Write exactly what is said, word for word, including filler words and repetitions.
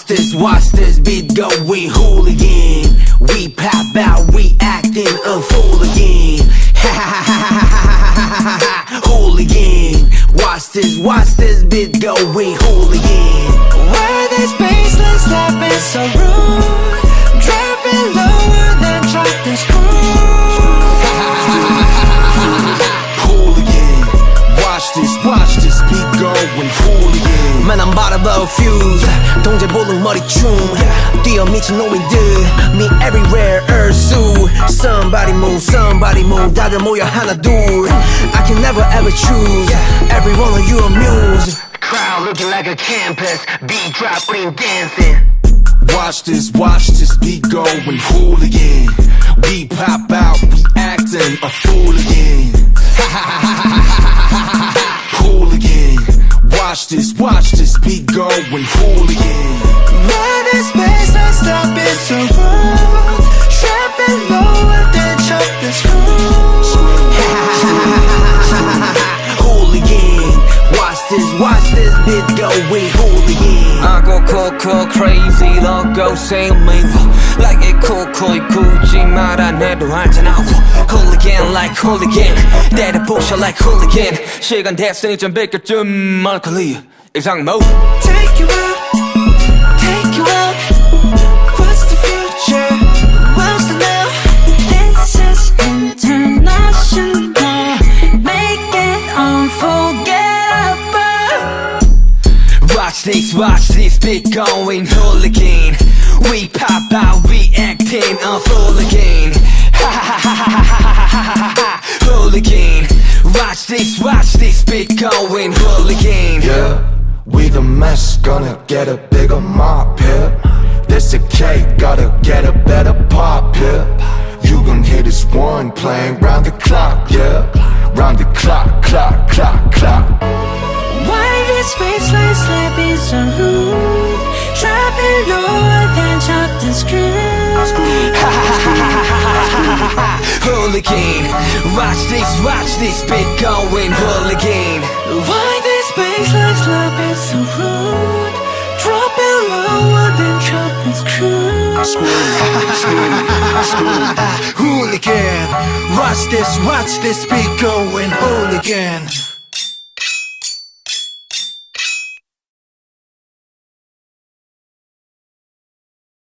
this, watch this beat going hooligan. We pop out, we acting a fool again. Ha ha ha ha ha ha ha, hooligan. Watch this, watch this beat going hooligan. Why this baseline slapping so rude? I'm dropping lower than drop this groove. Hooligan. Watch this, watch this beat going hooligan. Man, I'm about to blow a fuse. 동제 보는 머리춤 뛰어 미친 노인들 Me everywhere 얼쑤 Somebody move, somebody move 다들 모여 하나 둘 I can never ever choose Every one of you amuse Crowd looking like a campus Beat drop, putting dancing Watch this, watch this beat going hooligan We pop out, we acting a fool again Hooligan Watch this, watch this beat going hooligan. Why this baseline stop it so rude? Trapping lower than chop the screws. Hooligan. Watch this, watch this beat going hooligan. I go cool, cool, crazy, logo same me. Like it cool, cool, 굳이 말 안 해도 알잖아. Hooligan like hooligan. 때려 부셔 like hooligan. 시간 됐으니 좀 비켜줌 말걸리. 이상 mode. Take you out, take you out. What's the future? What's the now? This is international. Make it unforgettable. Watch this, watch this beat going hooligan. We pop out, we acting a fool again. Ha ha ha ha ha ha ha ha. Hooligan. Watch this, watch this beat going hooligan. Yeah, we the mess, gonna get a bigger mop here. This a cake, gotta get a better pop here. You gon' hear this one playing round the clock, yeah. Round the clock, clock, clock, clock. Why this baseline slapping so rude? Dropping lower than chop the screws. Hooligan. Watch this, watch this beat going hooligan. Why this baseline slapping so rude? Dropping lower than chop the screws. Hooligan. Watch this, watch this beat going hooligan.